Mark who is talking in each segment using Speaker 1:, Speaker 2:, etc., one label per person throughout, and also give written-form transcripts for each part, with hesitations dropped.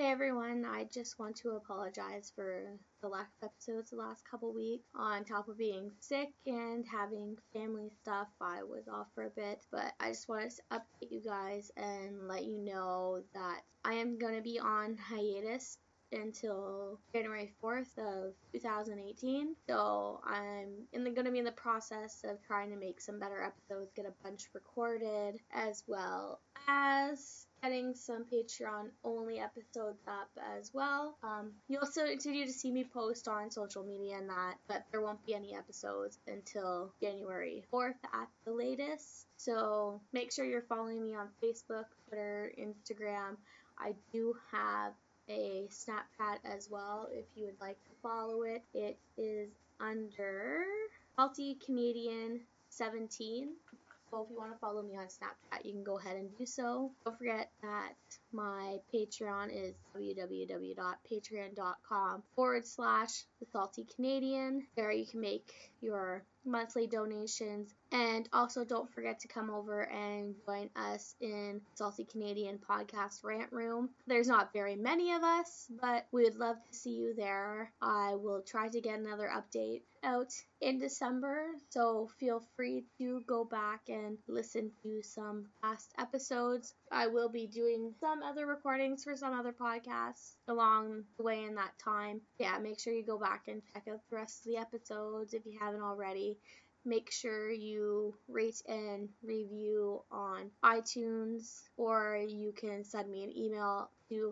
Speaker 1: everyone, I just want to apologize for the lack of episodes the last couple weeks. On top of being sick and having family stuff, I was off for a bit, but I just wanted to update you guys and let you know that I am going to be on hiatus until January 4th of 2018. So I'm going to be in the process of trying to make some better episodes, get a bunch recorded, as well as getting some Patreon only episodes up as well. You'll still continue to see me post on social media and that, but there won't be any episodes until January 4th at the latest. So make sure you're following me on Facebook, Twitter, Instagram. I do have a Snapchat as well if you would like to follow it. It is under Salty Canadian 17. So if you want to follow me on Snapchat, you can go ahead and do so. Don't forget that my Patreon is www.patreon.com/thesaltycanadian. There you can make your monthly donations. And also don't forget to come over and join us in Salty Canadian Podcast Rant Room. There's not very many of us, but we would love to see you there. I will try to get another update out in December, so feel free to go back and listen to some past episodes. I will be doing some other recordings for some other podcasts along the way in that time. Yeah, make sure you go back and check out the rest of the episodes if you haven't already. Make sure you rate and review on iTunes, or you can send me an email to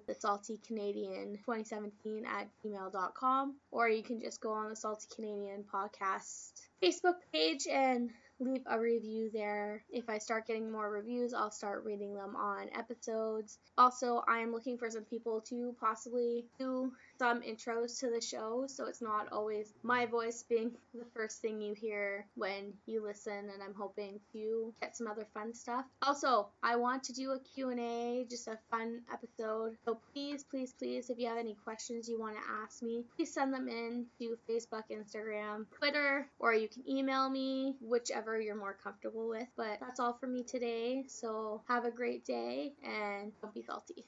Speaker 1: thesaltycanadian2017@gmail.com, or you can just go on the Salty Canadian Podcast Facebook page and leave a review there. If I start getting more reviews, I'll start reading them on episodes. Also, I am looking for some people to possibly do some intros to the show, so it's not always my voice being the first thing you hear when you listen, and I'm hoping to get some other fun stuff. Also, I want to do a Q&A, just a fun episode, so please, if you have any questions you want to ask me, please send them in to Facebook, Instagram, Twitter, or you can email me, whichever you're more comfortable with. But that's all for me today, so have a great day, and don't be salty.